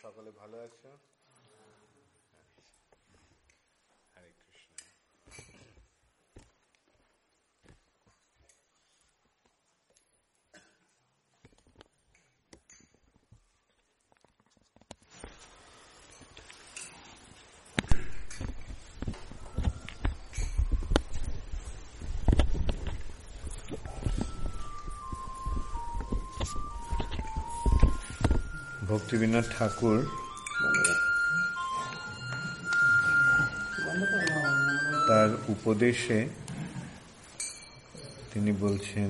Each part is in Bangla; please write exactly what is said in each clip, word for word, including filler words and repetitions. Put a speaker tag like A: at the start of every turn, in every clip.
A: সকলে ভালো আছো? হরে কৃষ্ণ। ভক্তিবিনোদ ঠাকুর তার উপদেশে তিনি বলছেন,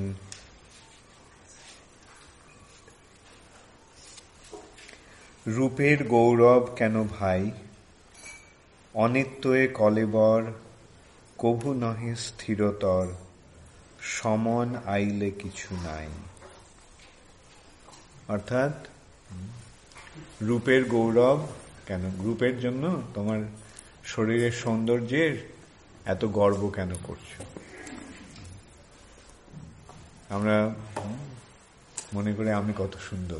A: রূপের গৌরব কেন ভাই, অনিত্যে কলেবর, কভু নহে স্থিরতর, সমন আইলে কিছু নাই। অর্থাৎ রূপের গৌরব কেন, রূপের জন্য তোমার শরীরের সৌন্দর্যের এত গর্ব কেন করছো? আমরা মনে করি আমি কত সুন্দর।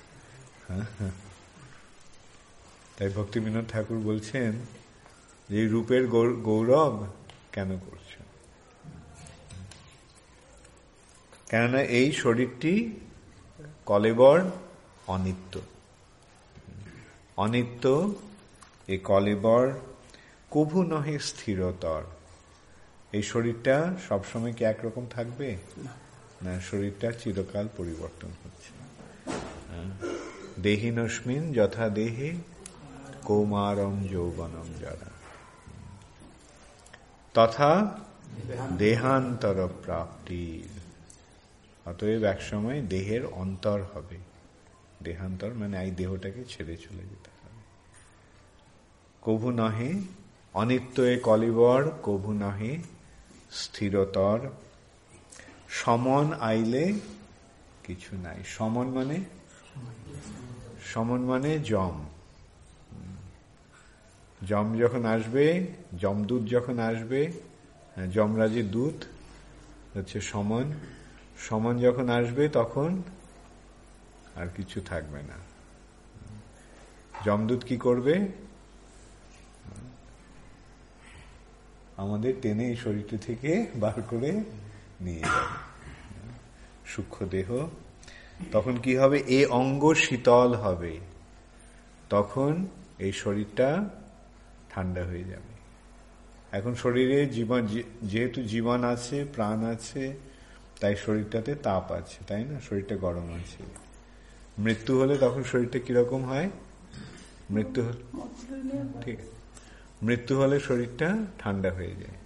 A: তাই ভক্তিবিনোদ ঠাকুর বলছেন যে রূপের গৌরব কেন করছো? কেননা এই শরীরটি কলেবর, অনিত্য। অনিত্য এই কলেবর, কভু নহে স্থিরতর। এই শরীরটা সবসময় কি একরকম থাকবে না, শরীরটা চিরকাল পরিবর্তন হচ্ছে। দেহিনস্মিন যথা দেহে কৌমারম যৌবনম যারা তথা দেহান্তর প্রাপ্তির। অতএব এক সময় দেহের অন্তর হবে। দেহান্তর মানে এই দেহটাকে ছেড়ে চলে যেতে হবে। কভু নহে, অনিত্য এ কলিবর, কভু নহে স্থিরতর, সমন আইলে কিছু নাই। সমন মানে সমন মানে যম। যম যখন আসবে, যমদূত যখন আসবে, যমরাজের দূত হচ্ছে সমন। সমন যখন আসবে তখন আর কিছু থাকবে না। যমদূত কি করবে? আমাদের টেনে এই শরীরটি থেকে বার করে নিয়ে যাবে সূক্ষ্ম দেহ। তখন কি হবে? এ অঙ্গ শীতল হবে। তখন এই শরীরটা ঠান্ডা হয়ে যাবে। এখন শরীরে জীবন, যেহেতু জীবন আছে, প্রাণ আছে, তাই শরীরটাতে তাপ আছে, তাই না? শরীরটা গরম আছে। মৃত্যু হলে তখন শরীরটা কিরকম হয়? মৃত্যু হলে ঠিক আছে, মৃত্যু হলে শরীরটা ঠান্ডা হয়ে যায়।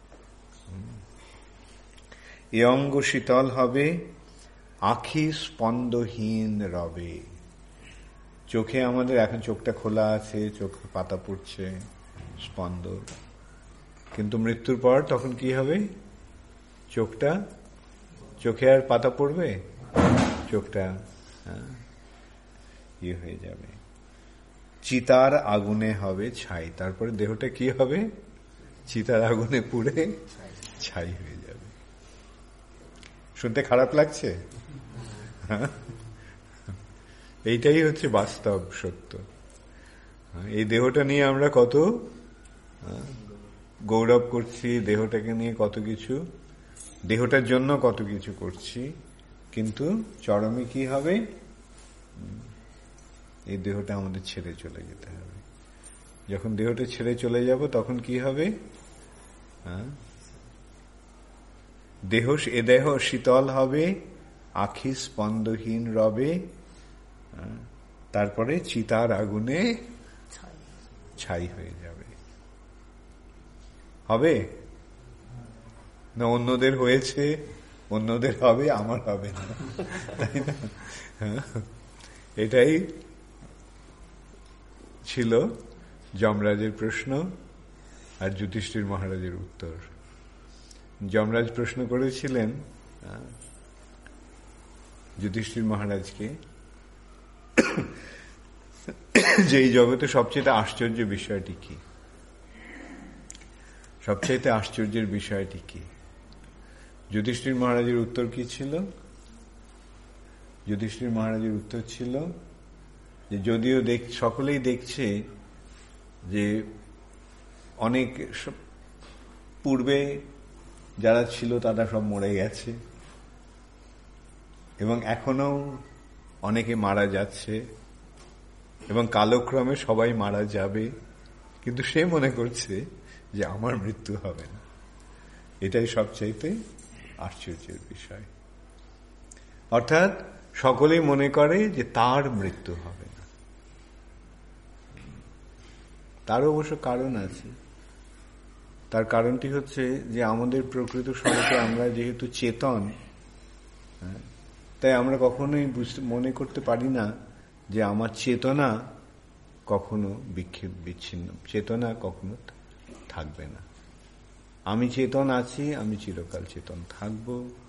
A: এ অঙ্গ শীতল হবে, আখি স্পন্দহীন রবে। চোখে আমাদের এখন চোখটা খোলা আছে, চোখে পাতা পড়ছে, স্পন্দ। কিন্তু মৃত্যুর পর তখন কি হবে? চোখটা, চোখে আর পাতা পড়বে? চোখটা ইয়ে হয়ে যাবে, চিতার আগুনে হবে ছাই। তারপরে দেহটা কি হবে? চিতার আগুনে পুড়ে ছাই হয়ে যাবে। শুনতে খারাপ লাগছে? এইটাই হচ্ছে বাস্তব সত্য। এই দেহটা নিয়ে আমরা কত গৌরব করছি, দেহটাকে নিয়ে কত কিছু, দেহটার জন্য কত কিছু করছি, কিন্তু চরমে কি হবে? এই দেহটা আমাদের ছেড়ে চলে যেতে হবে। যখন দেহটা ছেড়ে চলে যাব তখন কি হবে? দেহ, এ দেহ শীতল হবে, আখি স্পন্দহীন রবে, তারপরে চিতার আগুনে ছাই হয়ে যাবে। হবে না? অন্যদের হয়েছে, অন্যদের হবে, আমার হবে না, তাই না? এটাই ছিল যমরাজের প্রশ্ন আর যুধিষ্ঠির মহারাজের উত্তর। যমরাজ প্রশ্ন করেছিলেন যুধিষ্ঠির মহারাজকে যে এই জগতে সবচেয়ে আশ্চর্য বিষয়টি কি? সবচেয়ে আশ্চর্যের বিষয়টি কি? যুধিষ্ঠির মহারাজের উত্তর কি ছিল? যুধিষ্ঠির মহারাজের উত্তর ছিল যে যদিও দেখ সকলেই দেখছে যে অনেক পূর্বে যারা ছিল তারা সব মরে গেছে এবং এখনো অনেকে মারা যাচ্ছে এবং কালক্রমে সবাই মারা যাবে, কিন্তু সে মনে করছে যে আমার মৃত্যু হবে না। এটাই সবচাইতে আশ্চর্যের বিষয়। অর্থাৎ সকলেই মনে করে যে তার মৃত্যু হবে না। তারও অবশ্য কারণ আছে। তার কারণটি হচ্ছে যে আমাদের প্রকৃত স্বরূপে আমরা যেহেতু চেতন, তাই আমরা কখনোই মনে করতে পারি না যে আমার চেতনা কখনো বিক্ষেপ বিচ্ছিন্ন, চেতনা কখনো থাকবে না। আমি চেতন আছি, আমি চিরকাল চেতন থাকব।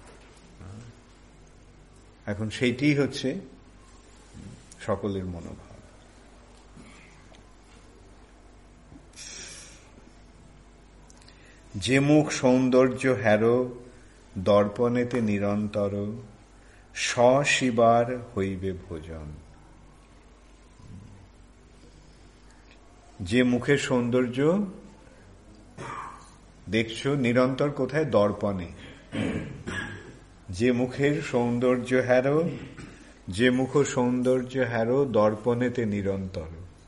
A: এখন সেইটিই হচ্ছে সকলের মনোভাব। যে মুখ সৌন্দর্য হ্যারো দর্পণেতে নিরন্তর, স্বশিবার হইবে ভোজন। যে মুখের সৌন্দর্য দেখছো নিরন্তর কোথায়? দর্পণে। যে মুখের সৌন্দর্য হ্যারো, যে মুখ সৌন্দর্য হ্যারো দর্পণেতে নিরন্তর।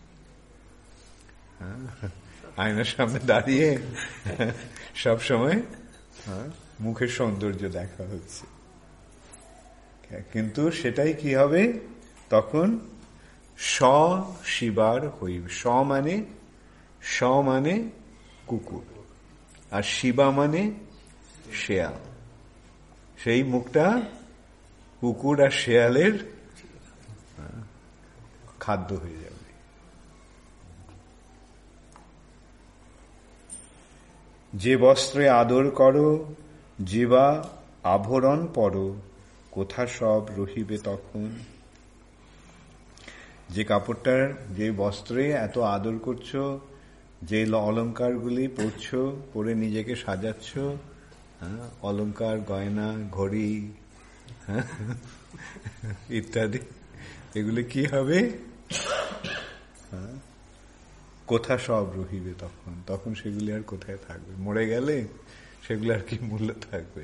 A: আয়নার সামনে দাঁড়িয়ে সব সময় মুখের সৌন্দর্য দেখা হচ্ছে, কিন্তু সেটাই কি হবে তখন? স্বশিবার হইবে। স মানে স মানে কুকুর, আর শিবা মানে শেয়াল। সেই মুখটা কুকুর আর শেয়ালের খাদ্য হয়ে যাবে। যে বস্ত্রে আদর করো, যে বা আভরণ পরো, কোথা সব রহিবে তখন। যে কাপড়টার, যে বস্ত্রে এত আদর করছো, যে অলংকারগুলি পরছো, পরে নিজেকে সাজাচ্ছ, অলংকার, গয়না, ঘড়ি ইত্যাদি, এগুলি কি হবে? কোথা সব রহিবে তখন। তখন সেগুলি আর কোথায় থাকবে? মরে গেলে সেগুলি আর কি মূল্য থাকবে?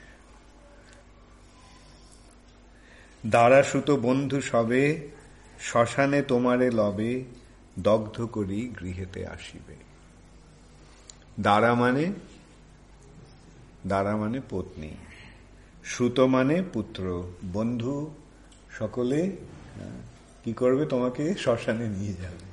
A: দ্বারা সুত বন্ধু সবে, শ্মশানে তোমারে লবে, দগ্ধ করি গৃহেতে আসিবে। দ্বারা মানে দ্বারা মানে পত্নী, সুত মানে পুত্র, বন্ধু সকলে কি করবে? তোমাকে শ্মশানে নিয়ে যাবে।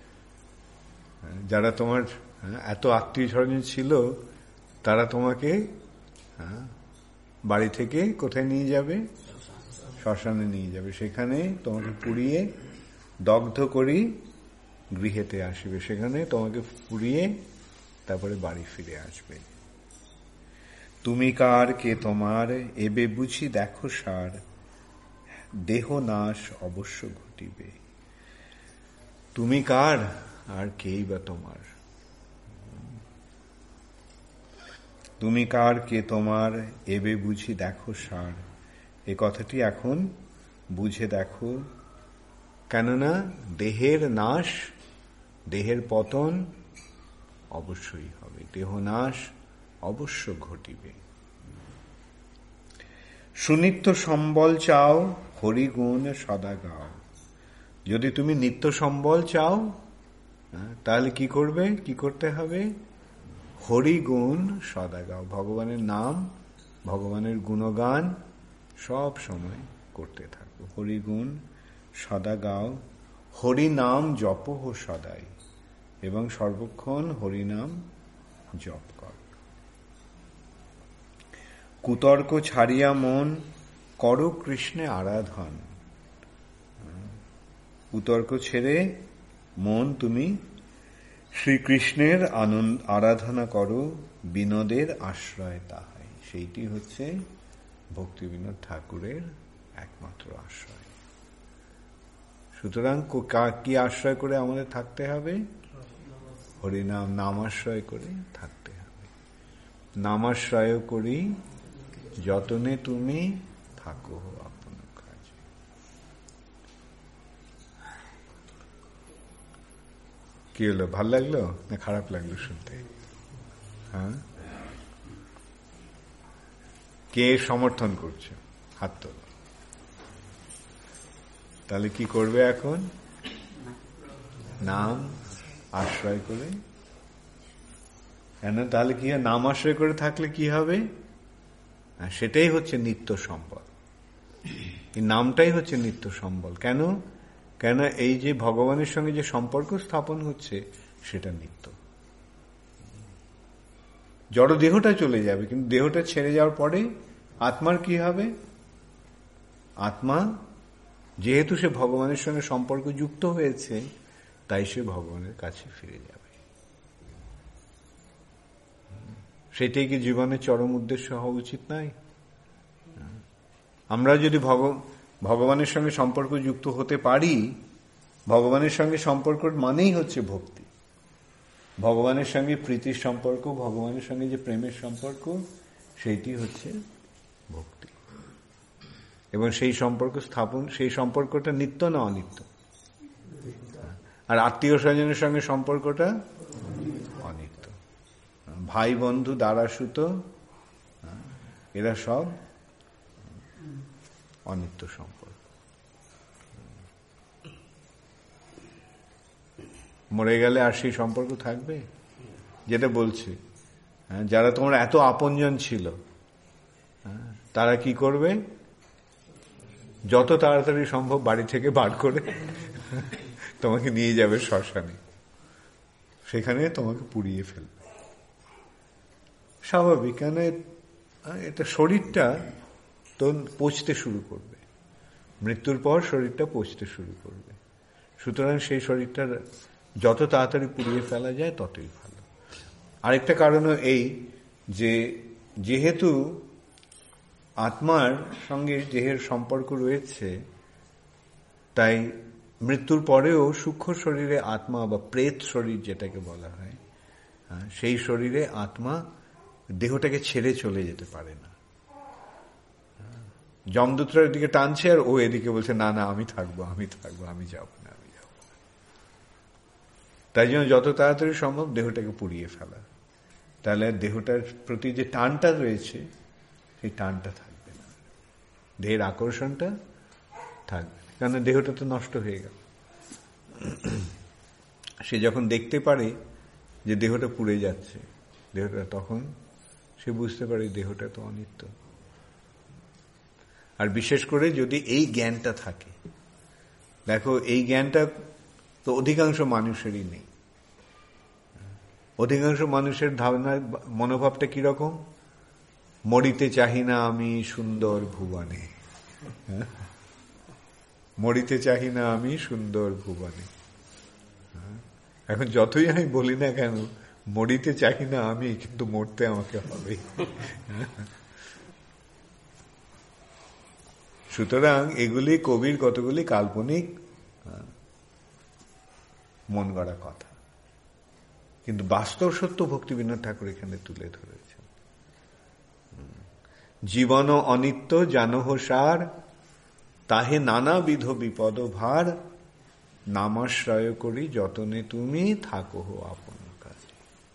A: যারা তোমার এত আত্মীয় স্বজন ছিল তারা তোমাকে বাড়ি থেকে কোথায় নিয়ে যাবে? শ্মশানে নিয়ে যাবে। সেখানে তোমাকে পুড়িয়ে দগ্ধ করি গৃহেতে আসবে। সেখানে তোমাকে পুড়িয়ে তারপরে বাড়ি ফিরে আসবে। তুমি কার, কে তোমার, এবে বুঝি দেখো সার, দেহ নাশ অবশ্য ঘটিবে। তুমি কার আর কেই বা তোমার? তুমি কার, কে তোমার, এবে বুঝি দেখো সার। এ কথাটি এখন বুঝে দেখো, কেননা দেহের নাশ, দেহের পতন অবশ্যই হবে, দেহ নাশ অবশ্য ঘটিবে। সুনিত্য সম্বল চাও, হরিগুণ সদা গাও। যদি তুমি নিত্য সম্বল চাও তাহলে কি করবে? কি করতে হবে? হরিগুণ সদা গাও। ভগবানের নাম, ভগবানের গুণগান সব সময় করতে থাকো। হরিগুণ সদা গাও, হরি নাম জপ হো সদাই, এবং সর্বক্ষণ হরিনাম জপ কর। কুতর্ক ছাড়িয়া মন করো কৃষ্ণে আরাধন। কুতর্ক ছেড়ে মন তুমি শ্রীকৃষ্ণের আনন্দ আরাধনা করো, বিনোদের আশ্রয় তাহাই। সেইটি হচ্ছে ভক্তিবিনোদ ঠাকুরের একমাত্র আশ্রয়। সুতরাং কি আশ্রয় করে আমাদের থাকতে হবে? হরিনাম, নামাশ্রয় করে থাকতে হবে। নামাশ্রয় করি যতনে তুমি থাকো আপন কাজে। কি হলো, ভাল লাগলো না খারাপ লাগলো শুনতে? হ্যাঁ, কে সমর্থন করছে? হাত তোল। তাহলে কি করবে এখন? নাম আশ্রয় করে। কেন? তাহলে কি নাম আশ্রয় করে থাকলে কি হবে? সেটাই হচ্ছে নিত্য সম্বল। এই নামটাই হচ্ছে নিত্য সম্বল। কেন? কেন এই যে ভগবানের সঙ্গে যে সম্পর্ক স্থাপন হচ্ছে সেটা নিত্য। জড় দেহটা চলে যাবে, কিন্তু দেহটা ছেড়ে যাওয়ার পরে আত্মার কি হবে? আত্মা যেহেতু সে ভগবানের সঙ্গে সম্পর্ক যুক্ত হয়েছে, তাই সে ভগবানের কাছে ফিরে যাবে। সেটাই কি জীবনের চরম উদ্দেশ্য হওয়া উচিত নয়? আমরা যদি ভগবানের সঙ্গে সম্পর্ক যুক্ত হতে পারি, ভগবানের সঙ্গে সম্পর্ক মানেই হচ্ছে ভক্তি। ভগবানের সঙ্গে প্রীতির সম্পর্ক, ভগবানের সঙ্গে যে প্রেমের সম্পর্ক, সেইটি হচ্ছে ভক্তি। এবং সেই সম্পর্ক স্থাপন, সেই সম্পর্কটা নিত্য না অনিত্য? আর আত্মীয় স্বজনের সঙ্গে সম্পর্কটা অনিত্য। ভাই বন্ধু দারাসুত এরা সব অনিত্য সম্পর্ক। মরে গেলে আর সেই সম্পর্ক থাকবে? যেটা বলছি, যারা তোমার এত আপনজন ছিল, তারা কি করবে? যত তাড়াতাড়ি সম্ভব বাড়ি থেকে বার করে তোমাকে নিয়ে যাবে শ্মশানে, সেখানে তোমাকে পুড়িয়ে ফেলবে। স্বাভাবিক, কেন? এটা শরীরটা তো পচতে শুরু করবে, মৃত্যুর পর শরীরটা পচতে শুরু করবে। সুতরাং সেই শরীরটা যত তাড়াতাড়ি পুড়িয়ে ফেলা যায় ততই ভালো। আরেকটা কারণও এই যে যেহেতু আত্মার সঙ্গে দেহের সম্পর্ক রয়েছে, তাই মৃত্যুর পরেও সূক্ষ্ম শরীরে আত্মা বা প্রেত শরীর যেটাকে বলা হয়, সেই শরীরে আত্মা দেহটাকে ছেড়ে চলে যেতে পারে না। যমদূতরা এদিকে টানছে আর ও এদিকে বলছে না না আমি থাকবো, আমি থাকবো, আমি যাব না, আমি যাব না। তাই জন্য যত তাড়াতাড়ি সম্ভব দেহটাকে পুড়িয়ে ফেলা, তাহলে দেহটার প্রতি যে টানটা রয়েছে সেই টানটা থাকবে না, দেহের আকর্ষণটা থাকবে, কারণ দেহটা তো নষ্ট হয়ে গেল। সে যখন দেখতে পারে যে দেহটা পুড়ে যাচ্ছে, দেহটা তখন সে বুঝতে পারে দেহটা তো অনিত্য। আর বিশেষ করে যদি এই জ্ঞানটা থাকে, দেখো এই জ্ঞানটা তো অধিকাংশ মানুষেরই নেই। অধিকাংশ মানুষের ধারণা, মনোভাবটা কিরকম? মরিতে চাহি না আমি সুন্দর ভুবনে, মরিতে চাহি না আমি সুন্দর ভুবনে। এখন যতই আমি বলি না কেন মরিতে চাহি না আমি, কিন্তু মরতে আমাকে হবে। সুতরাং এগুলি কবির কতগুলি কাল্পনিক মন গড়া কথা, কিন্তু বাস্তব সত্য ভক্তিবিনোদ ঠাকুর এখানে তুলে ধরেছেন। জীবন অনিত্য জানহ সার, তাহে নানাবিধ বিপদ ভার, নামাশ্রয় করি যতনে তুমি থাকো আপন কাজে।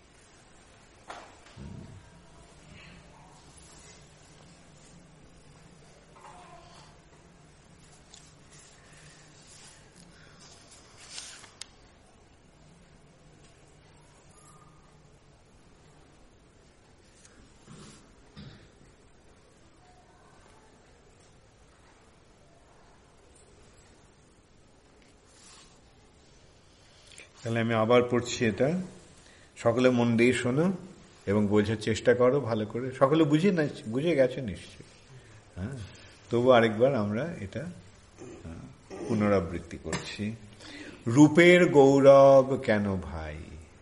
A: তাহলে আমি আবার পড়ছি এটা, সকলে মন দিয়ে শোনো এবং বোঝার চেষ্টা করো ভালো করে। সকলে বুঝে না, বুঝে গেছে নিশ্চয়ই, হ্যাঁ? তবু আরেকবার আমরা এটা পুনরাবৃত্তি করছি। রূপের গৌরব কেন ভাই,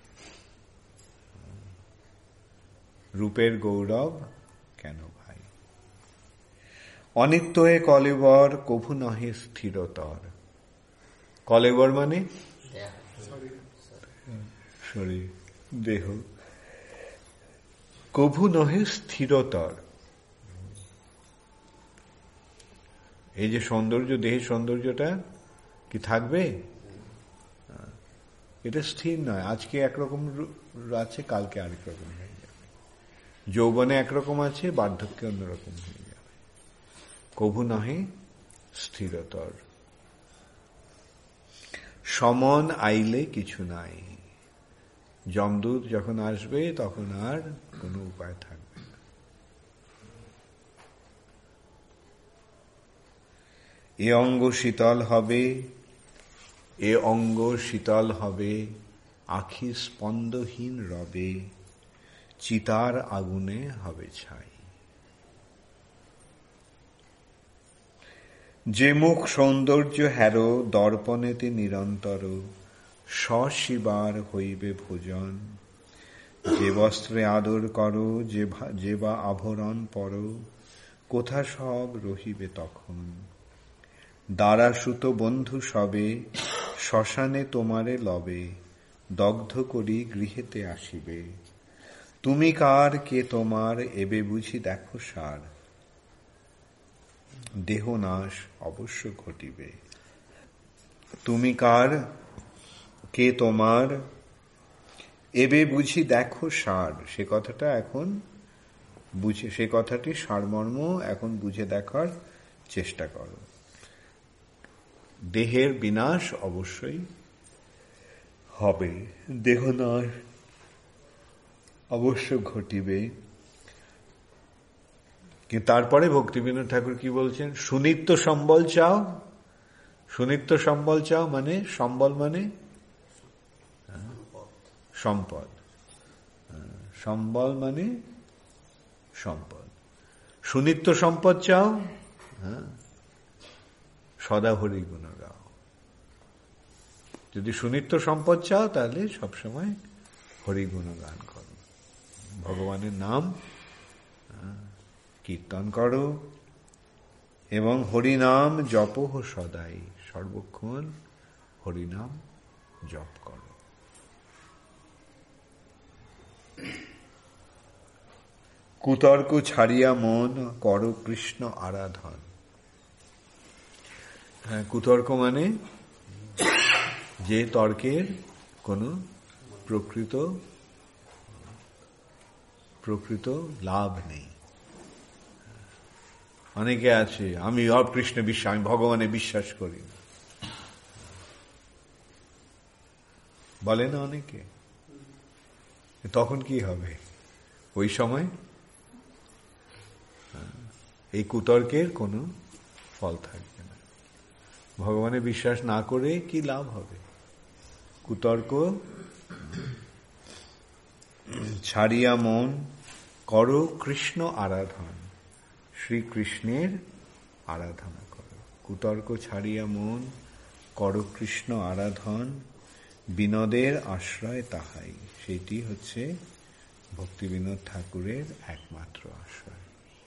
A: রূপের গৌরব কেন ভাই, অনিত্য এ কলেবর কভু নহে স্থিরতর। কলেবর মানে শরীর, দেহ। কভু নহে স্থিরতর, এই যে সৌন্দর্য, দেহের সৌন্দর্যটা কি থাকবে? এটা স্থির নয়, আজকে একরকম আছে, কালকে আরেক রকম হয়ে যাবে। যৌবনে একরকম আছে, বার্ধক্যে অন্যরকম হয়ে যাবে। কভু নহে স্থিরতর। সমন আইলে কিছু নাই। যমদূত যখন আসবে তখন আর কোনো উপায় থাকবে না। এ অঙ্গ শীতল হবে, এ অঙ্গ শীতল হবে, আখি স্পন্দহীন রবে, চিতার আগুনে হবে ছাই। যে মুখ সৌন্দর্য হেরো, দর্পণেতে নিরন্তর, সশিবার হইবে ভোজন। যে বস্ত্রে আদর করো, যে বা আভরণ পরো, কোথা সব রহিবে তখন। দ্বারা সুত বন্ধু সবে, শ্মশানে তোমারে লবে, দগ্ধ করি গৃহেতে আসিবে। তুমি কার, কে তোমার, এবে বুঝি দেখো সার। দেহ নাশ অবশ্য ঘটিবে। তুমি কার, কে তোমার, এবে বুঝি দেখো সার। সে কথাটা এখন বুঝে, সে কথাটি সারমর্ম এখন বুঝে দেখার চেষ্টা করো। দেহের বিনাশ অবশ্যই হবে, দেহ নাশ অবশ্য ঘটিবে। কিন্তু তারপরে ভক্তিবিনোদ ঠাকুর কি বলছেন? সুনিত্য সম্বল চাও। সুনিত্য সম্বল চাও মানে, সম্বল মানে সম্পদ, সম্বল মানে সম্পদ। সুনিত্য সম্পদ চাও, হ্যাঁ, সদা হরি গুণ গাও। যদি সুনিত্য সম্পদ চাও তাহলে সবসময় হরি গুণ গান করো, ভগবানের নাম কীর্তন করো এবং হরিনাম জপ সদাই, সর্বক্ষণ হরিনাম জপ করো। কুতর্ক ছাড়িয়া মন করো কৃষ্ণ আরাধন। হ্যাঁ, কুতর্ক মানে যে তর্কের কোনো প্রকৃত প্রকৃত লাভ নেই। অনেকে আছে, আমি অকৃষ্ণ বিশ্বাস, আমি ভগবানে বিশ্বাস করি, বলে না অনেকে। তখন কি হবে? ওই সময় এই কুতর্কের কোনো ফল থাকবে না। ভগবানে বিশ্বাস না করে কি লাভ হবে? কুতর্ক ছাড়িয়া মন করো কৃষ্ণ আরাধন, শ্রীকৃষ্ণের আরাধনা করো। কুতর্ক ছাড়িয়া মন করো কৃষ্ণ আরাধন, বিনোদের আশ্রয় তাহাই। সেটি হচ্ছে ভক্তিবিনোদ ঠাকুরের একমাত্র আশ্রয়।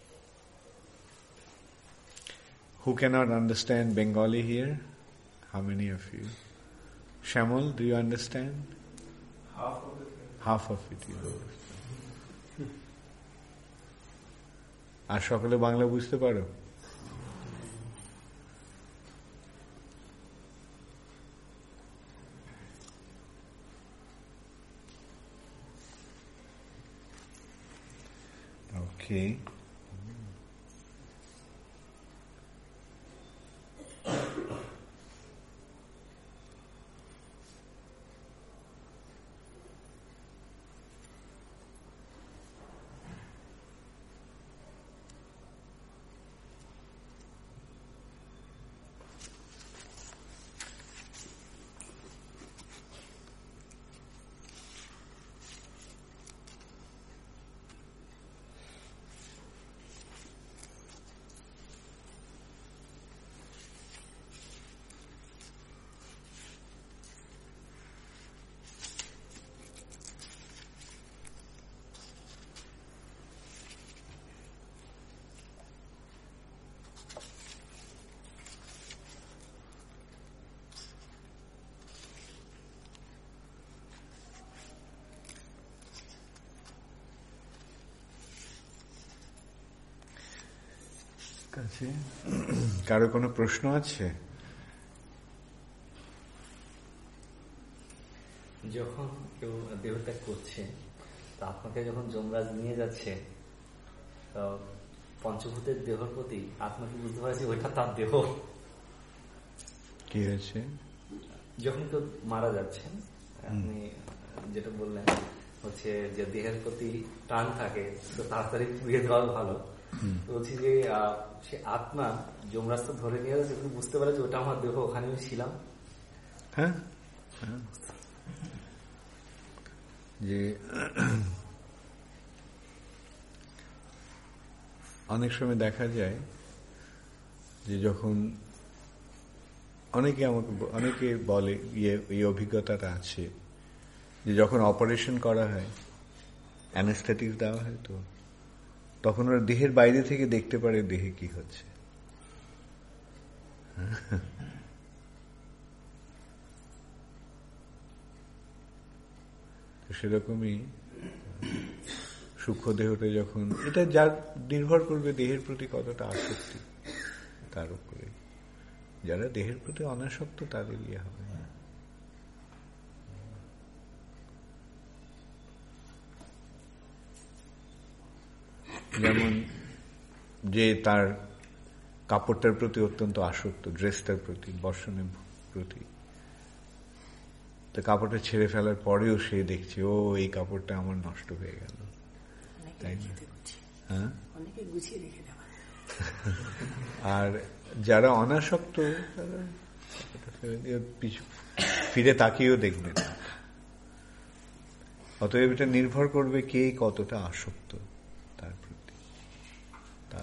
A: Who cannot understand Bengali here? How many of you? Shamal, do you understand?
B: Half of it.
A: Half of it you understand. আর সকলে বাংলা বুঝতে পারো? Okay. কাছে কারো কোনো প্রশ্ন আছে?
C: যখন কেউ দেহত্যাগ করছে, তো আপনাকে যখন যমরাজ নিয়ে যাচ্ছে, তো পঞ্চভূতের দেহর প্রতি আত্মা কি বুঝতে পারছি ওইটা তার দেহ?
A: কি হয়েছে?
C: যখন কেউ মারা যাচ্ছেন, আপনি যেটা বললেন হচ্ছে যে দেহের প্রতি টান থাকে, তো তাড়াতাড়ি পুড়িয়ে দেওয়া ভালো। বলছি যে সে আত্মা যমরাজটা ধরে নিয়ে যাচ্ছে, বুঝতে পারে যে ওটা আমার দেহ, ওখানে আমি ছিলাম।
A: হ্যাঁ, যে অনেক সময় দেখা যায় যে যখন অনেকে আমাকে অনেকে বলে, ইয়ে এই অভিজ্ঞতাটা আছে যে যখন অপারেশন করা হয়, অ্যানেস্থেটিক দেওয়া হয়, তো তখন ওরা দেহের বাইরে থেকে দেখতে পারে দেহে কি হচ্ছে। সেরকমই সূক্ষ্ম দেহটা যখন, এটা যার নির্ভর করবে দেহের প্রতি কতটা আসক্তি তার উপরে। যারা দেহের প্রতি অনাসক্ত তাদের ইয়ে হবে। যেমন যে তার কাপড়টার প্রতি অত্যন্ত আসক্ত, ড্রেসটার প্রতি, বর্ষণের প্রতি, তো কাপড়টা ছেড়ে ফেলার পরেও সে দেখছে ও এই কাপড়টা আমার নষ্ট হয়ে গেল, তাই না? হ্যাঁ, আর যারা অনাসক্ত তারা ফিরে তাকিয়েও দেখবে না। অতএব এটা নির্ভর করবে কে কতটা আসক্ত তার প্রতি। তার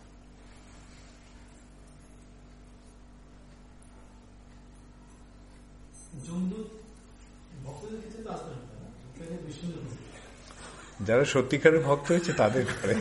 A: যারা সত্যিকারের ভক্ত হয়েছে তাদের করে।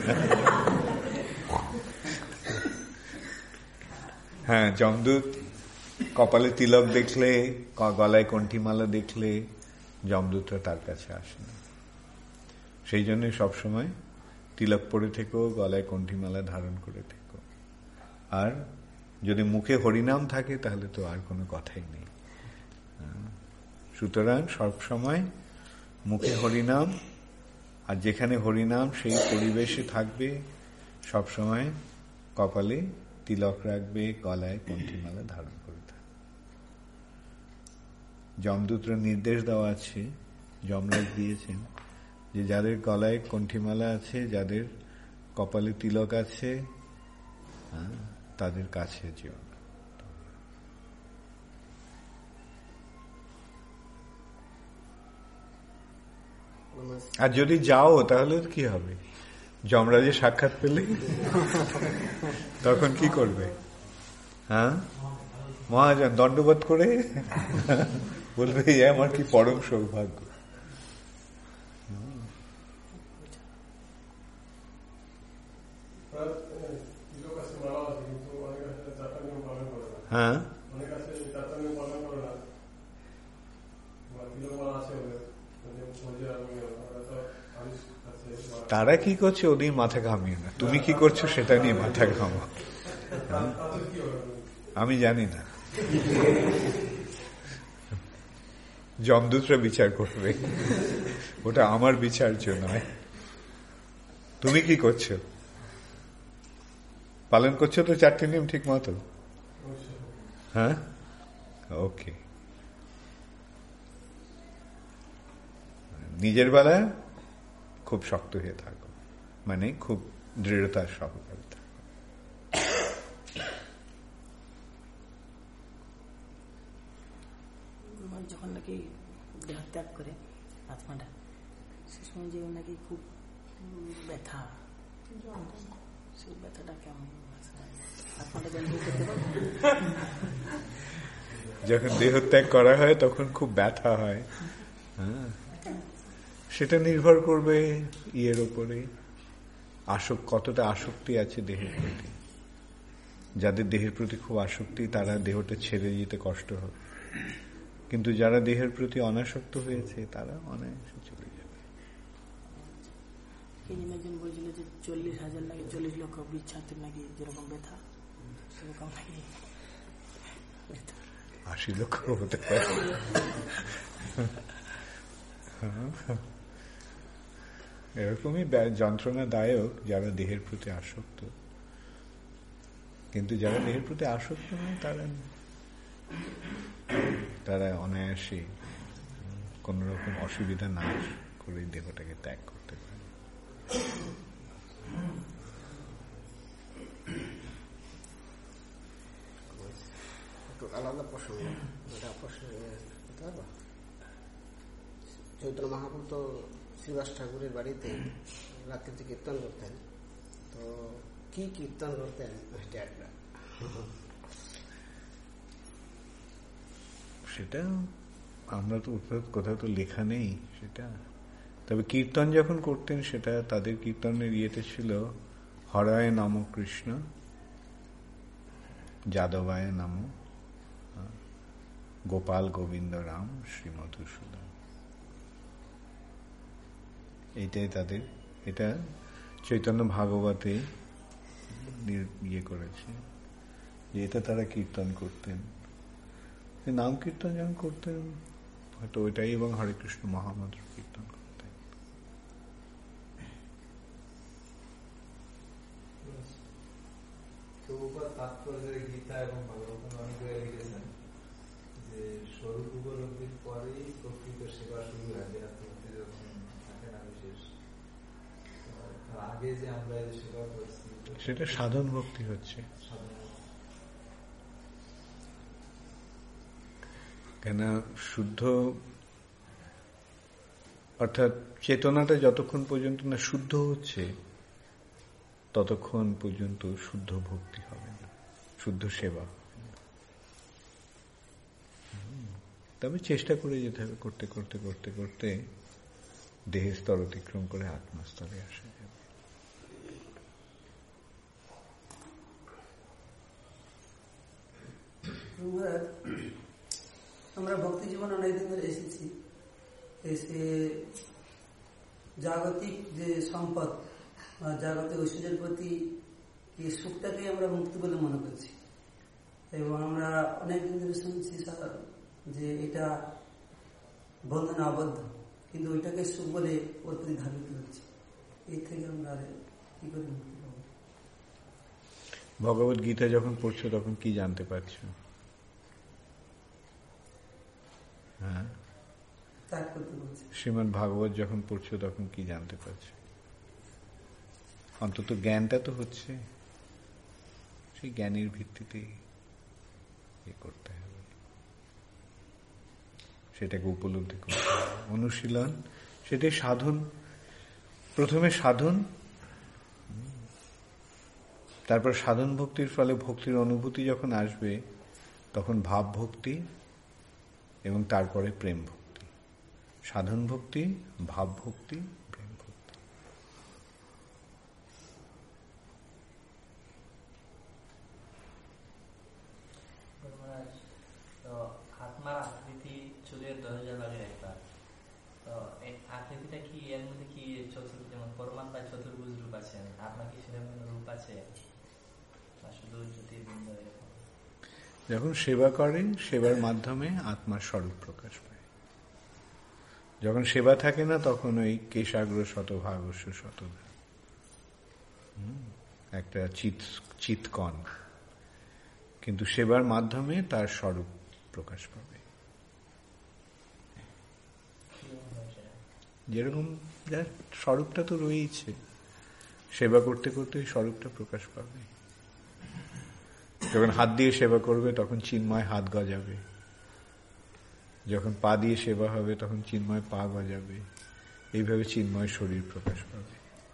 A: হ্যাঁ, যমদূত কপালে তিলক দেখলে, গলায় কণ্ঠিমালা দেখলে যমদূতরা তার কাছে আসে না। সেই জন্য সবসময় তিলক পরে থেকো, গলায় কণ্ঠিমালা ধারণ করে থেকো। আর যদি মুখে হরিনাম থাকে তাহলে তো আর কোনো কথাই নেই। সুতরাং সবসময় মুখে হরিনাম, আর যেখানে হরিনাম সেই পরিবেশে থাকবে, সবসময় কপালে তিলক রাখবে, গলায় কণ্ঠিমালা ধারণ করে থাকবে। যমদূতরা নির্দেশ দেওয়া আছে, যমরাজ দিয়েছেন যে যাদের গলায় কণ্ঠিমালা আছে, যাদের কপালে তিলক আছে, তাদের কাছে যেও না। আর যদি যাও তাহলে কি হবে? যমরাজের সাক্ষাৎ পেলে তখন কি করবে? হ্যাঁ, মহাজন দণ্ডবোধ করে বলবে এ আমার কি পরম সৌভাগ্য। হ্যাঁ, তারা কি করছে ওদের মাথা ঘামিয়ে না, তুমি কি করছো সেটা নিয়ে মাথা ঘামো। আমি জানি না, যমদূতরা বিচার করবে, ওটা আমার বিচার্য নয়। তুমি কি করছো? পালন করছো তো চারটে নিয়ম ঠিক মতো? হ্যাঁ, ওকে। নিজের বেলায় খুব শক্ত হয়ে থাকো, মানে খুব দৃঢ়তার সহকারে থাকো।
D: যখন নাকি দেহ ত্যাগ করে আত্মাটা, সে সময় যে নাকি খুব ব্যথা, সেই ব্যথাটা কেমন আত্মাটা জানতে করতে পারবে?
A: যখন দেহ ত্যাগ করা হয় তখন খুব ব্যথা হয়। হ্যাঁ, সেটা নির্ভর করবে ইয়ের উপরে, আসক্ত কতটা আসক্তি আছে দেহের প্রতি। যাদের দেহের প্রতি খুব আসক্তি তারা দেহটা ছেড়ে যেতে কষ্ট হবে, কিন্তু যারা দেহের প্রতি অনাসক্ত হয়েছে তারা অনায়াসে চলে যাবে।
D: একজন বলছিল যে চল্লিশ হাজার নাকি চল্লিশ লক্ষ বৃচ্ছার্থীর নাকি যেরকম ব্যথা সেরকম নাকি
A: আশি লক্ষ হতে পারে। এরকমই যন্ত্রণাদায়ক যারা দেহের প্রতি আসক্ত, কিন্তু যারা দেহের প্রতি আসক্ত নয় তারা তারা অনায়াসে কোন রকম অসুবিধা না করে দেহটাকে ত্যাগ করতে পারে।
E: আলাদা প্রশ্ন, প্রশ্ন চৈতন্য মহাপ্রভু তো শ্রীবাস ঠাকুরের বাড়িতে রাত্রিতে কীর্তন করতেন, তো কি কীর্তন করতেন একটা
A: সেটা আমরা তো কোথাও তো লেখা নেই সেটা। তবে কীর্তন যখন করতেন সেটা তাদের কীর্তনের ইয়েতে ছিল হরায় নম কৃষ্ণ, যাদবায় নম, গোপাল গোবিন্দ রাম, শ্রী মধুসূদন। এইটাই তাদের, এটা চৈতন্য ভাগবতে ইয়ে করেছে যে এটা তারা কীর্তন করতেন। নাম কীর্তন যখন করতেন হয়তো ওইটাই, এবং হরে কৃষ্ণ মহামন্ত্র কীর্তন করতেন।
B: তাৎপর্যের গীতা এবং ভাগবত অনেক লিখেছেন যে স্বরূপ উপলব্ধির পরেই প্রকৃত সেবা শুরু হয়, আত্মভক্তি যখন থাকে না বিশেষ। আগে যে আমরা সেবা করছি
A: সেটা সাধন ভক্তি হচ্ছে, কেন শুদ্ধ অর্থাৎ চেতনাটা যতক্ষণ পর্যন্ত না শুদ্ধ হচ্ছে ততক্ষণ পর্যন্ত শুদ্ধ ভক্তি হবে না, শুদ্ধ সেবা। তবে চেষ্টা করে যেতে হবে, করতে করতে করতে করতে দেহের স্তর অতিক্রম করে আত্মাস্তরে আসা যাবে।
F: আমরা ভক্তি জীবন অনেকদিন ধরে এসেছি, এসে জাগতিক যে সম্পদ বা জাগতিক ঐশ্বর্যের প্রতি এই সুখটাকে আমরা মুক্তি বলে মনে করছি, এবং আমরা অনেকদিন ধরে শুনছি যে এটা বন্ধনে আবদ্ধ, কিন্তু ওইটাকে সুখ বলে ওর প্রতি ধাবিত হচ্ছে। এই থেকে আমরা কি করে মুক্তি পাব?
A: ভগবত গীতা যখন পড়ছো তখন কি জানতে পারছো? হ্যাঁ, শ্রীমদ্ ভাগবত যখন পড়ছো তখন কি জানতে পারছো? অন্তত জ্ঞানটা তো হচ্ছে, সেই জ্ঞানের ভিত্তিতে এ করতে হবে, সেটাকে উপলব্ধি করতে হবে। অনুশীলন, সেটাই সাধন। প্রথমে সাধন, তারপর সাধন ভক্তির ফলে ভক্তির অনুভূতি যখন আসবে তখন ভাব ভক্তি, এবং তারপরে প্রেম ভক্তি। সাধন ভক্তি, ভাব ভক্তি, প্রেম ভক্তি।
G: তো আত্মার আকৃতি চুলের দরজা লাগে একবার, তো এই আকৃতিটা কি এর মধ্যে কি চতুর্ভুজ, যেমন পরমাত্মা চতুর্ভুজ রূপ আছে, আত্মা কি সেরকম রূপ আছে বা শুধু জ্যোতির্বিন্দু?
A: যখন সেবা করেন সেবার মাধ্যমে আত্মার স্বরূপ প্রকাশ পায়। যখন সেবা থাকে না তখন ওই কেশাগ্র শতভাগস্য শতধা, একটা চিত চিৎকণ, কিন্তু সেবার মাধ্যমে তার স্বরূপ প্রকাশ পাবে। যেরকম যার স্বরূপটা তো রয়েছে, সেবা করতে করতে স্বরূপটা প্রকাশ পাবে। যখন হাত দিয়ে সেবা করবে তখন চিন্ময় হাত গজাবে, যখন পা দিয়ে সেবা হবে তখন চিন্ময় পা গজাবে, এইভাবে চিন্ময় শরীর প্রকাশ পাবে।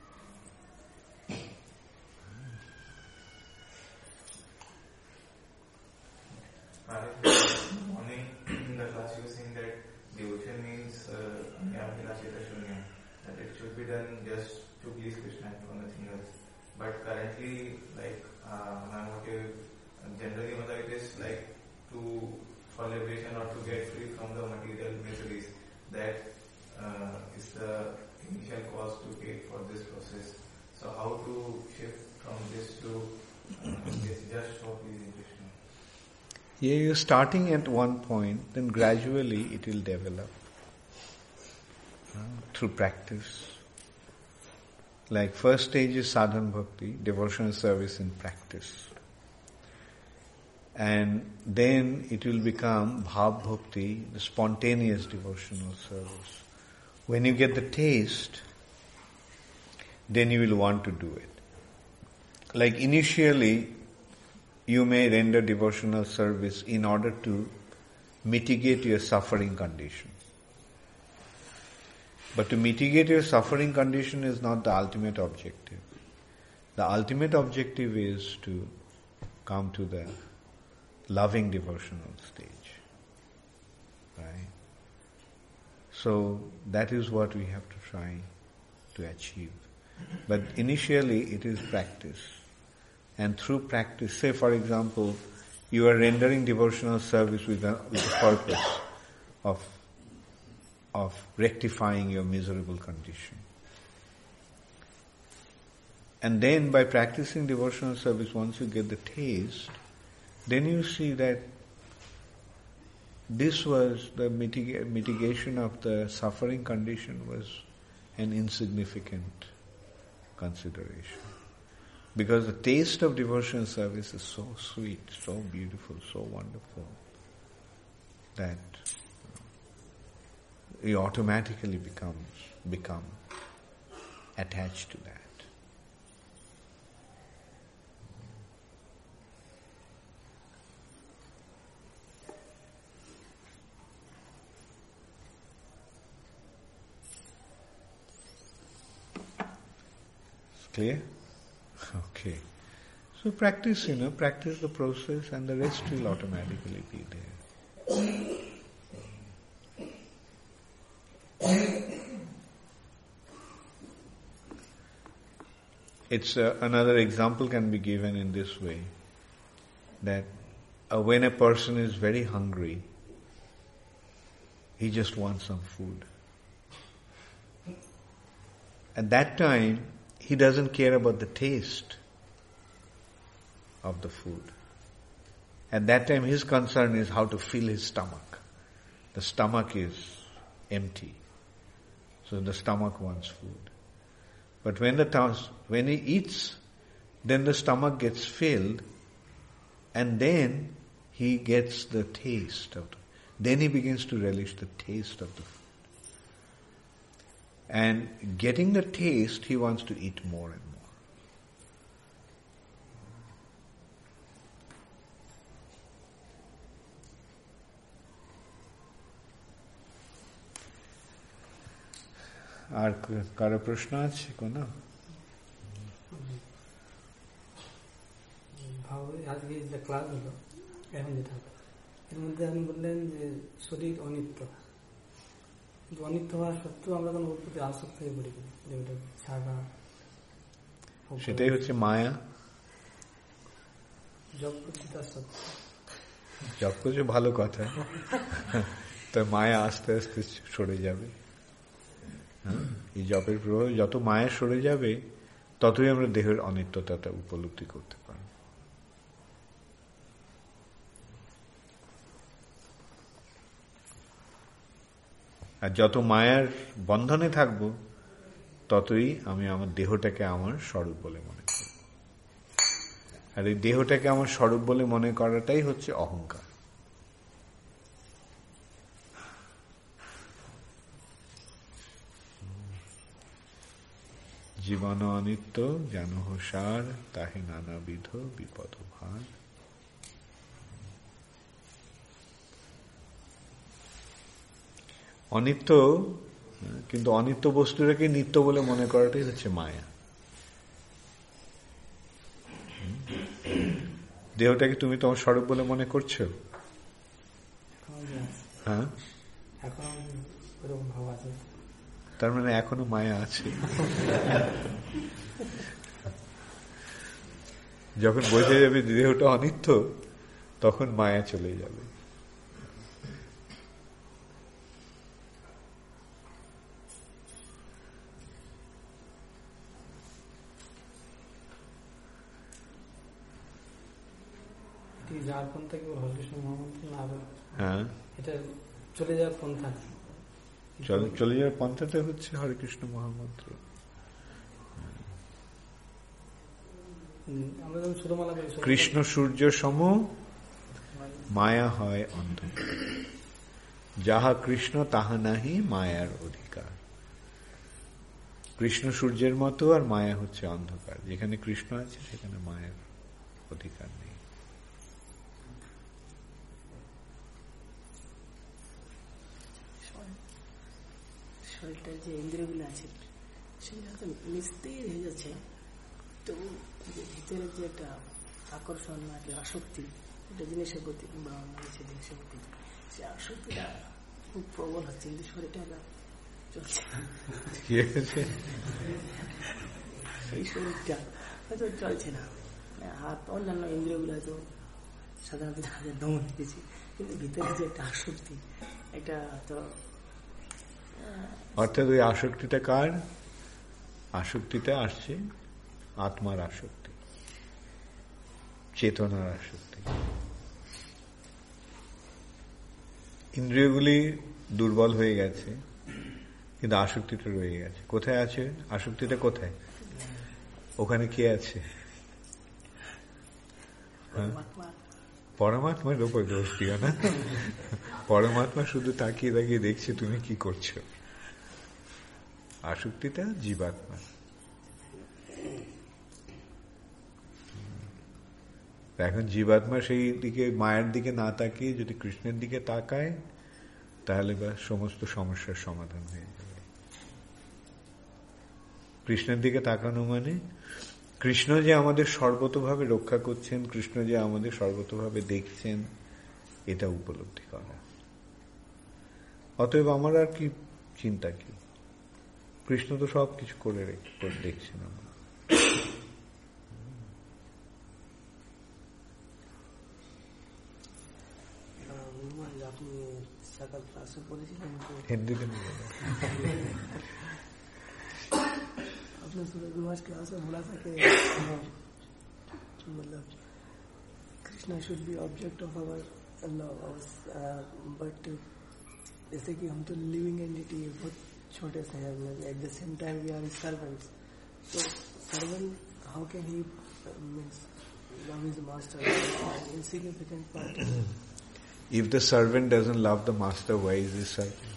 B: But currently, like uh, my motive generally, it is like to for liberation or to get free from the material miseries. That uh, is the initial cause to take for this process. So how to shift from this to uh, just for pleasing Krishna?
A: Yeah, you're starting at one point, then gradually it will develop. uh, through practice. Like first stage is sadhana bhakti, devotional service in practice. And then it will become bhav bhakti, the spontaneous devotional service. When you get the taste, then you will want to do it. Like initially, you may render devotional service in order to mitigate your suffering condition. But to mitigate your suffering condition is not the ultimate objective. The ultimate objective is to come to the loving devotional stage. Right? So that is what we have to try to achieve. But initially it is practice. And through practice, say for example, you are rendering devotional service with the, with the purpose of of rectifying your miserable condition. And then by practicing devotional service, once you get the taste, then you see that this was the mitiga- mitigation of the suffering condition was an insignificant consideration. Because the taste of devotional service is so sweet, so beautiful, so wonderful, that you automatically becomes become attached to that. Clear? Okay. So practice, you know, practice the process and the rest will automatically be there. It's uh, another example can be given in this way, that uh, when a person is very hungry, he just wants some food. At that time, he doesn't care about the taste of the food. At that time, his concern is how to fill his stomach. The stomach is empty, so the stomach wants food. But when the task, when he eats, then the stomach gets filled, and then he gets the taste of it. Then he begins to relish the taste of the food. And getting the taste, he wants to eat more and more. আর কারো প্রশ্ন আছে কোনো?
F: আজকে যে ক্লাস হলো এখন যেটা এর মধ্যে আপনি বললেন যে শরীর অনিত্য, কিন্তু অনিত্য হওয়া সত্ত্বেও আমরা কোনো ওর প্রতি আসক্ত হয়ে পড়ি যে ওটা ছাড়া,
A: সেটাই হচ্ছে মায়া।
F: জব করছি তার সত্ত্বেও
A: জব করছে ভালো কথা, তো মায়া আস্তে আস্তে সরে যাবে। এই জপের প্রভাবে যত মায়া সরে যাবে, ততই আমরা দেহের অনিত্যতাটা উপলব্ধি করতে পারব। আর যত মায়ার বন্ধনে থাকব, ততই আমি আমার দেহটাকে আমার স্বরূপ বলে মনে করব। আর এই দেহটাকে আমার স্বরূপ বলে মনে করাটাই হচ্ছে অহংকার। জীবন অনিত্য জানহ সার, তাহে নানাবিধ বিপদ ভার। অনিত্য, কিন্তু অনিত্য বস্তুটাকে নিত্য বলে মনে করাটাই হচ্ছে মায়া। দেহটাকে তুমি তোমার স্বরূপ বলে মনে করছো? হ্যাঁ, তার মানে এখনো মায়া আছে। যখন বোঝা যাবে দেহটা অনিত্য, তখন মায়া চলে যাবে।
F: যার পন্থা কি হরিকৃষ্ণ মহামন্ত্র না,
A: হ্যাঁ,
F: এটা চলে যাওয়ার পন্থা।
A: চলে চলে যাওয়ার পন্থাটা হচ্ছে হরে কৃষ্ণ মহামন্ত্র।
H: আমরা যখন সুরমালা করি,
A: কৃষ্ণ সূর্য সম, মায়া হয় অন্ধকার, যাহা কৃষ্ণ তাহা নাহি মায়ার অধিকার। কৃষ্ণ সূর্যের মতো আর মায়া হচ্ছে অন্ধকার। যেখানে কৃষ্ণ আছে সেখানে মায়ার অধিকার নেই।
D: শরীরটার যে ইন্দ্রিয়গুলো আছে সেগুলো হয়তো নিস্তেজ হয়ে যাচ্ছে, তো যে ভিতরের যে একটা আকর্ষণ আর কি আসক্তি, একটা জিনিসের প্রতি কিংবা সে জিনিসের প্রতি, সে আসক্তিটা খুব প্রবল হচ্ছে, কিন্তু শরীরটা চলছে না। সেই শরীরটা হয়তো চলছে না, হাত অন্যান্য ইন্দ্রিয়গুলো হয়তো সাধারণত দমন দিয়েছে, কিন্তু ভিতরে যে একটা আসক্তি, একটা তো
A: অর্থাৎ ওই আসক্তিটা কার? আসক্তিটা আসছে আত্মার আসক্তি, চেতনার আসক্তি। ইন্দ্রিয়গুলি দুর্বল হয়ে গেছে, কিন্তু আসক্তিটা রয়ে গেছে। কোথায় আছে আসক্তিটা? কোথায়? ওখানে কে আছে? পরমাত্মার উপর দোষ দিও না। পরমাত্মা শুধু তাকিয়ে তাকিয়ে দেখছে তুমি কি করছো। আসক্তিটা জীবাত্মা। এখন জীবাত্মা সেই দিকে, মায়ের দিকে না তাকিয়ে যদি কৃষ্ণের দিকে তাকায়, তাহলে বা সমস্ত সমস্যার সমাধান হয়ে যাবে। কৃষ্ণের দিকে তাকানো মানে কৃষ্ণ যে আমাদের সর্বতভাবে রক্ষা করছেন, কৃষ্ণ যে আমাদের সর্বতভাবে দেখছেন, এটা উপলব্ধি করা। অতএব আমার আর কি চিন্তা, কি কৃষ্ণ তো সব কিছু করে দেখছেন। আমরা
E: আপনি সকাল ক্লাসে বলেছিলেন,
A: হিন্দিতে
H: आपने सूरज क्लास में बोला था कि मतलब Krishna should be object of our love, but जैसे कि हम तो लिविंग एंटिटी बहुत छोटे से हैं, at the same time we are servants, तो servant how can he means love his master, insignificant part.
A: If the servant doesn't love the master, why is he serving?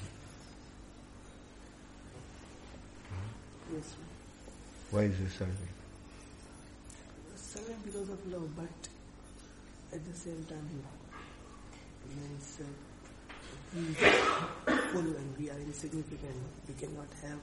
H: Yes,
A: why is he serving?
H: serving because of love, but at the same time he means uh, he is full and we are insignificant. We cannot have.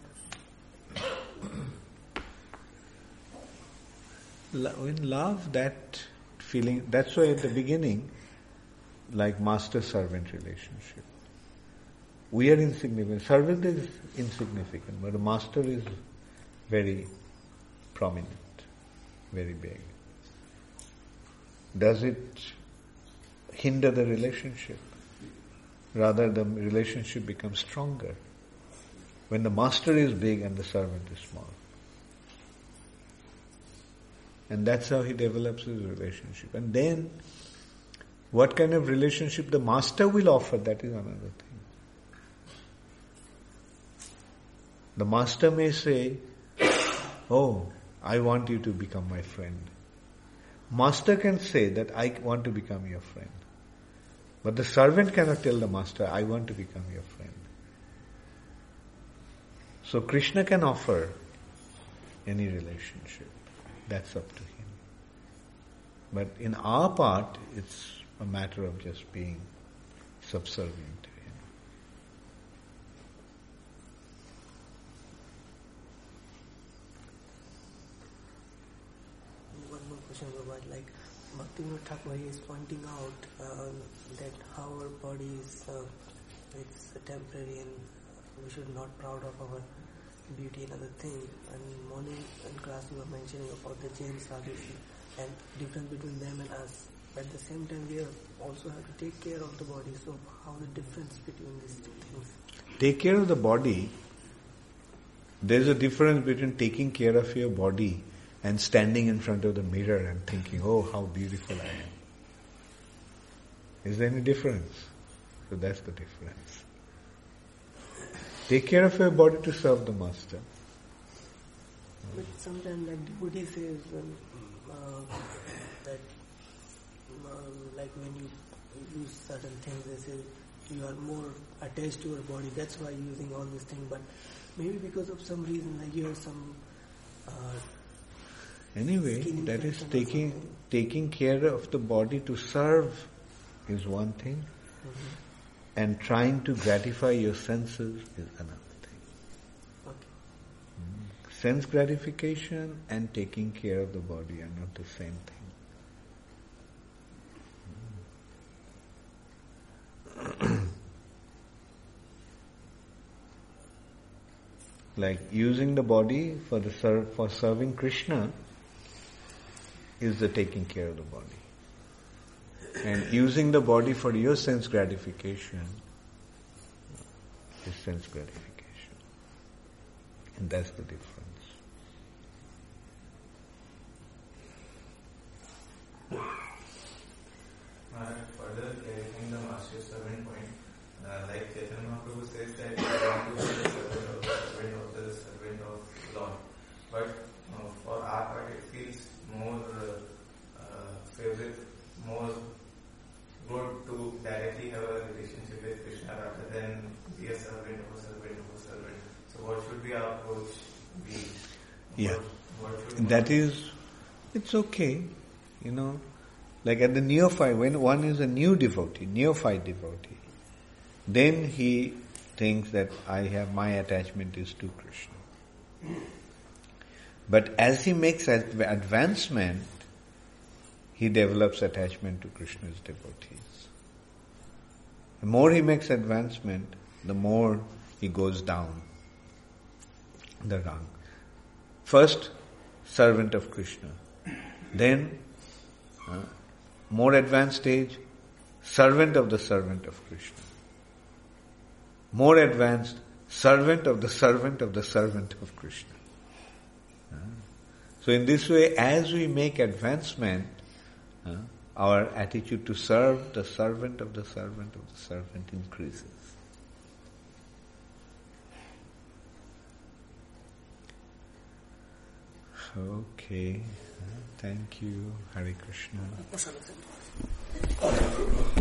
A: In love, that feeling, that's why at the beginning, like master-servant relationship, we are insignificant. Servant is insignificant, but the master is very prominent, very big. Does it hinder the relationship? Rather, the relationship becomes stronger when the master is big and the servant is small. And that's how he develops his relationship. And then, what kind of relationship the master will offer, that is another thing. The master may say, oh, I want you to become my friend. Master can say that I want to become your friend. But the servant cannot tell the master, I want to become your friend. So Krishna can offer any relationship. That's up to him. But in our part, it's a matter of just being subservient to him.
H: One more question about like Bhaktivinoda Thakur, he is pointing out uh, that how our body is uh, it's temporary and we should not proud of our beauty and other thing. And morning in class we were mentioning about the Jain sadhus and difference between them and us. But at the same time we also have to take care of the body. So how the difference between these two things?
A: Take care of the body. There's a difference between taking care of your body and standing in front of the mirror and thinking, oh, how beautiful I am. Is there any difference? So that's the difference. Take care of your body to serve the master.
H: But sometimes, like devotee says, um, uh, that um, like when you use certain things, they say you are more attached to your body. That's why you're using all these things. But maybe because of some reason, like you have some. Uh,
A: Anyway, that is taking taking care of the body to serve is one thing,
H: mm-hmm.
A: and trying to gratify your senses is another thing.
H: Okay.
A: Mm. Sense gratification and taking care of the body are not the same thing. Mm. Like using the body for the ser- for serving Krishna is the taking care of the body. And using the body for your sense gratification is sense gratification. And that's the difference.
B: Uh, further clarifying the master servant point, uh, like Chaitanya Mahaprabhu says that you want to be the servant of the servant of the servant of Lord. But uh, for our part it feels more uh, uh, favorite, more good to directly have a relationship with Krishna rather than be a servant of a servant of a servant. So what should be our approach be?
A: Yeah.
B: What, what should
A: That is, it's okay, you know, like at the neophyte, when one is a new devotee, neophyte devotee, then he thinks that I have, my attachment is to Krishna. But as he makes ad- advancement, he develops attachment to Krishna's devotees. The more he makes advancement, the more he goes down the rung. First, servant of Krishna. Then, uh, more advanced stage, servant of the servant of Krishna. More advanced, servant of the servant of the servant of Krishna. Uh, so in this way, as we make advancement, uh, our attitude to serve the servant of the servant of the servant increases. Okay. Uh, thank you. Hare Krishna.